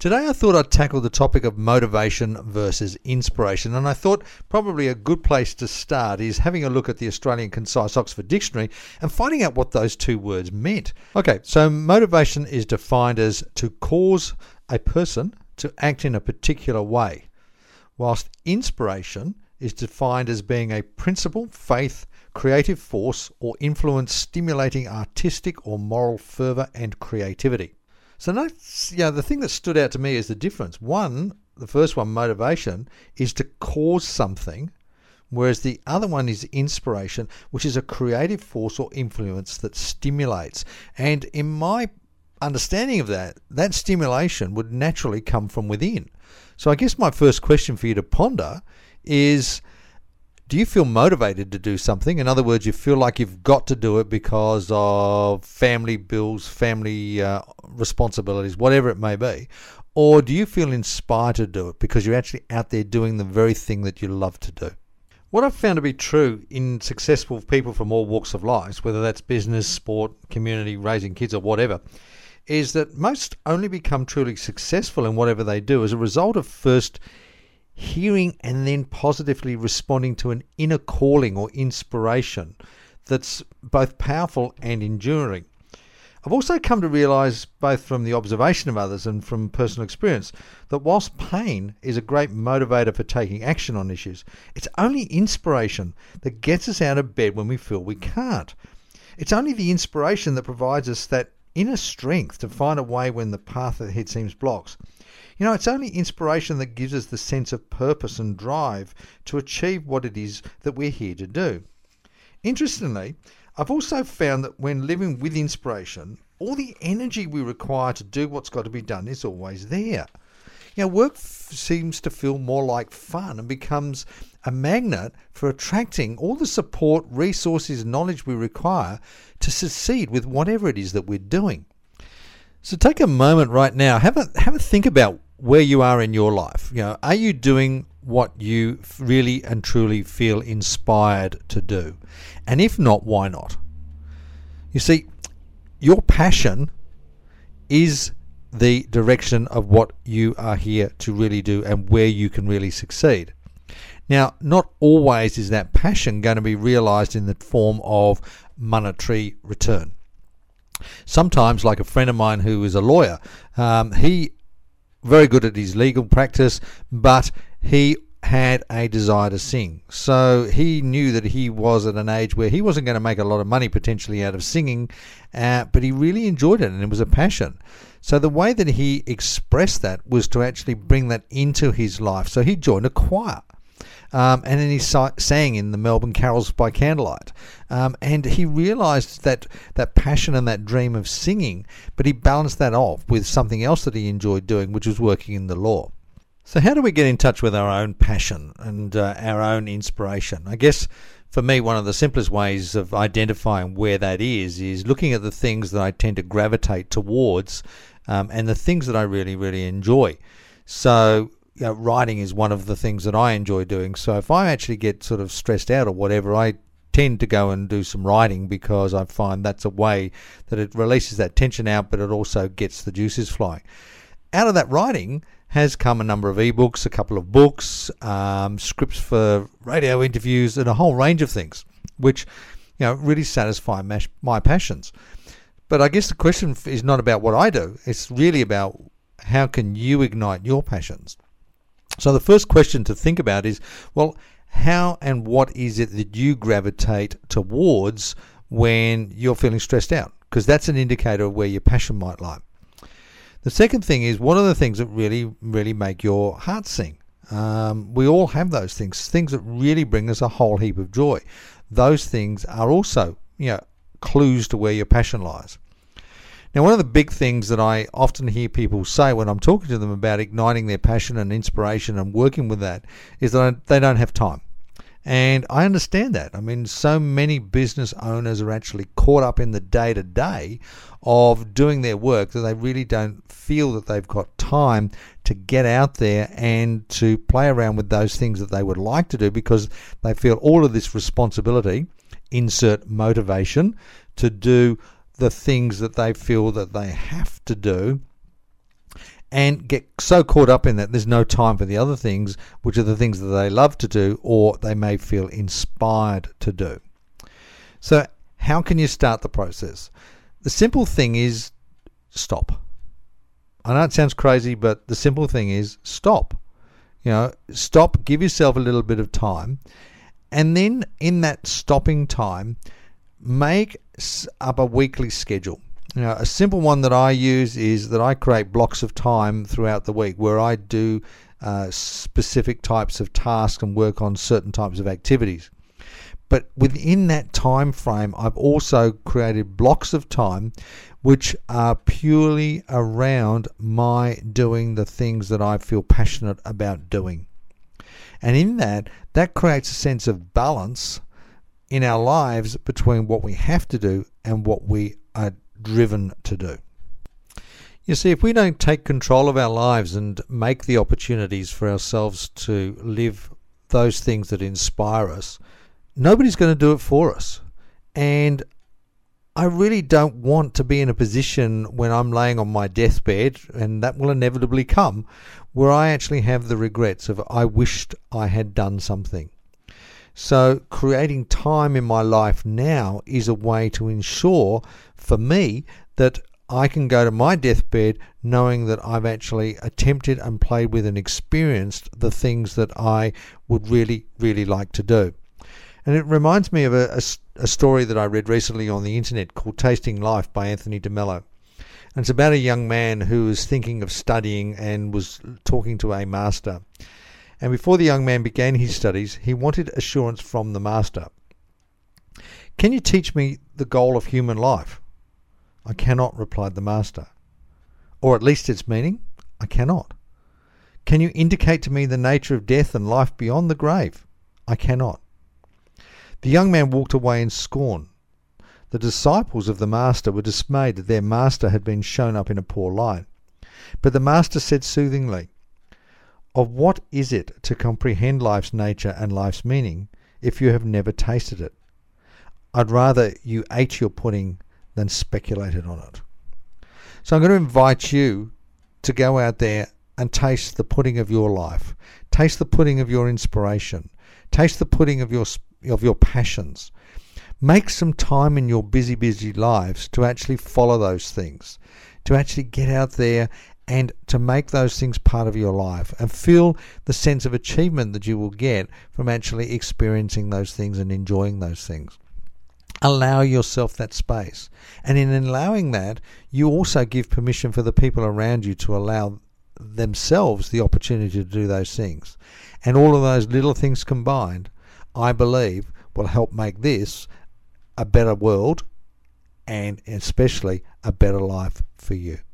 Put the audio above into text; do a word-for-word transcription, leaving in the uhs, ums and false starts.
Today I thought I'd tackle the topic of motivation versus inspiration, and I thought probably a good place to start is having a look at the Australian Concise Oxford Dictionary and finding out what those two words meant. Okay, so motivation is defined as to cause a person to act in a particular way, whilst inspiration is defined as being a principle, faith, creative force or influence stimulating artistic or moral fervour and creativity. So that's, you know, the thing that stood out to me is the difference. One, the first one, motivation, is to cause something, whereas the other one is inspiration, which is a creative force or influence that stimulates. And in my understanding of that, that stimulation would naturally come from within. So I guess my first question for you to ponder is, do you feel motivated to do something? In other words, you feel like you've got to do it because of family bills, family uh, responsibilities, whatever it may be. Or do you feel inspired to do it because you're actually out there doing the very thing that you love to do? What I've found to be true in successful people from all walks of life, whether that's business, sport, community, raising kids or whatever, is that most only become truly successful in whatever they do as a result of first hearing and then positively responding to an inner calling or inspiration that's both powerful and enduring. I've also come to realise, both from the observation of others and from personal experience, that whilst pain is a great motivator for taking action on issues, it's only inspiration that gets us out of bed when we feel we can't. It's only the inspiration that provides us that inner strength to find a way when the path ahead seems blocked. You know, it's only inspiration that gives us the sense of purpose and drive to achieve what it is that we're here to do. Interestingly, I've also found that when living with inspiration, all the energy we require to do what's got to be done is always there. You know, work f- seems to feel more like fun and becomes a magnet for attracting all the support, resources, and knowledge we require to succeed with whatever it is that we're doing. So take a moment right now, have a have a think about where you are in your life. You know, are you doing what you really and truly feel inspired to do? And if not, why not? You see, your passion is the direction of what you are here to really do and where you can really succeed. Now, not always is that passion going to be realized in the form of monetary return. Sometimes, like a friend of mine who is a lawyer, um, he very good at his legal practice, but he had a desire to sing. So he knew that he was at an age where he wasn't going to make a lot of money potentially out of singing, uh, but he really enjoyed it and it was a passion. So the way that he expressed that was to actually bring that into his life. So he joined a choir. Um, and then he sang in the Melbourne Carols by Candlelight. Um, and he realised that that passion and that dream of singing, but he balanced that off with something else that he enjoyed doing, which was working in the law. So how do we get in touch with our own passion and uh, our own inspiration? I guess for me, one of the simplest ways of identifying where that is, is looking at the things that I tend to gravitate towards um, and the things that I really, really enjoy. So You know, writing is one of the things that I enjoy doing. So if I actually get sort of stressed out or whatever, I tend to go and do some writing because I find that's a way that it releases that tension out, but it also gets the juices flowing. Out of that writing has come a number of ebooks, a couple of books, um, scripts for radio interviews, and a whole range of things, which, you know, really satisfy my, my passions. But I guess the question is not about what I do. It's really about how can you ignite your passions. So the first question to think about is, well, how and what is it that you gravitate towards when you're feeling stressed out? Because that's an indicator of where your passion might lie. The second thing is, what are the things that really, really make your heart sing? Um, we all have those things, things that really bring us a whole heap of joy. Those things are also, you know, clues to where your passion lies. Now, one of the big things that I often hear people say when I'm talking to them about igniting their passion and inspiration and working with that is that they don't have time. And I understand that. I mean, so many business owners are actually caught up in the day-to-day of doing their work that they really don't feel that they've got time to get out there and to play around with those things that they would like to do because they feel all of this responsibility, insert motivation, to do the things that they feel that they have to do, and get so caught up in that there's no time for the other things, which are the things that they love to do or they may feel inspired to do. So how can you start the process? The simple thing is stop. I know it sounds crazy, but the simple thing is stop. You know, stop, give yourself a little bit of time, and then in that stopping time, make up a weekly schedule. You know, a simple one that I use is that I create blocks of time throughout the week where I do uh, specific types of tasks and work on certain types of activities. But within that time frame, I've also created blocks of time which are purely around my doing the things that I feel passionate about doing. And in that, that creates a sense of balance in our lives between what we have to do and what we are driven to do. You see, if we don't take control of our lives and make the opportunities for ourselves to live those things that inspire us, nobody's going to do it for us. And I really don't want to be in a position when I'm laying on my deathbed, and that will inevitably come, where I actually have the regrets of I wished I had done something. So creating time in my life now is a way to ensure for me that I can go to my deathbed knowing that I've actually attempted and played with and experienced the things that I would really, really like to do. And it reminds me of a, a, a story that I read recently on the internet called Tasting Life by Anthony DeMello. And it's about a young man who was thinking of studying and was talking to a master. And before the young man began his studies, he wanted assurance from the master. "Can you teach me the goal of human life?" "I cannot," replied the master. "Or at least its meaning?" "I cannot." "Can you indicate to me the nature of death and life beyond the grave?" "I cannot." The young man walked away in scorn. The disciples of the master were dismayed that their master had been shown up in a poor light. But the master said soothingly, "Of what is it to comprehend life's nature and life's meaning if you have never tasted it? I'd rather you ate your pudding than speculated on it." So I'm going to invite you to go out there and taste the pudding of your life. Taste the pudding of your inspiration. Taste the pudding of your of your passions. Make some time in your busy, busy lives to actually follow those things, to actually get out there and to make those things part of your life and feel the sense of achievement that you will get from actually experiencing those things and enjoying those things. Allow yourself that space. And in allowing that, you also give permission for the people around you to allow themselves the opportunity to do those things. And all of those little things combined, I believe, will help make this a better world and especially a better life for you.